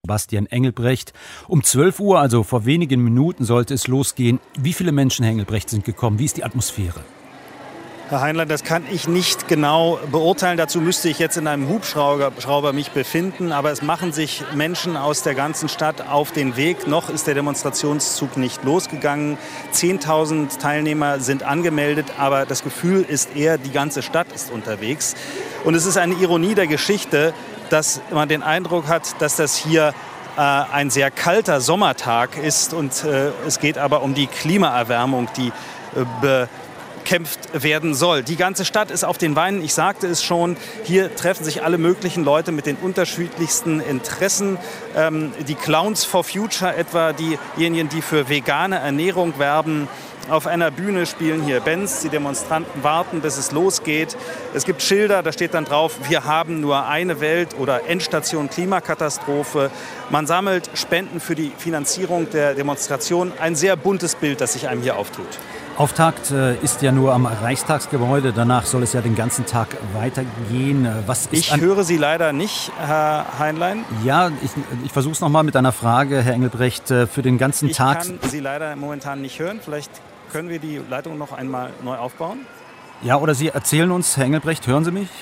Bastian Engelbrecht. Um 12 Uhr, also vor wenigen Minuten, sollte es losgehen. Wie viele Menschen, Herr Engelbrecht, sind gekommen? Wie ist die Atmosphäre? Herr Heinlein, das kann ich nicht genau beurteilen. Dazu müsste ich jetzt in einem Hubschrauber mich befinden. Aber es machen sich Menschen aus der ganzen Stadt auf den Weg. Noch ist der Demonstrationszug nicht losgegangen. 10.000 Teilnehmer sind angemeldet. Aber das Gefühl ist eher, die ganze Stadt ist unterwegs. Und es ist eine Ironie der Geschichte, dass man den Eindruck hat, dass das hier ein sehr kalter Sommertag ist. Und es geht aber um die Klimaerwärmung, die bekämpft werden soll. Die ganze Stadt ist auf den Beinen, ich sagte es schon, hier treffen sich alle möglichen Leute mit den unterschiedlichsten Interessen. Die Clowns for Future etwa, diejenigen, die für vegane Ernährung werben. Auf einer Bühne spielen hier Bands, die Demonstranten warten, bis es losgeht. Es gibt Schilder, da steht dann drauf, wir haben nur eine Welt oder Endstation Klimakatastrophe. Man sammelt Spenden für die Finanzierung der Demonstration. Ein sehr buntes Bild, das sich einem hier auftut. Auftakt ist ja nur am Reichstagsgebäude. Danach soll es ja den ganzen Tag weitergehen. Ich höre Sie leider nicht, Herr Heinlein. Ja, ich versuche es nochmal mit einer Frage, Herr Engelbrecht, für den ganzen Tag. Ich kann Sie leider momentan nicht hören. Vielleicht können wir die Leitung noch einmal neu aufbauen. Ja, oder Sie erzählen uns, Herr Engelbrecht, hören Sie mich?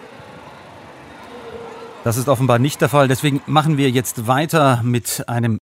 Das ist offenbar nicht der Fall. Deswegen machen wir jetzt weiter mit einem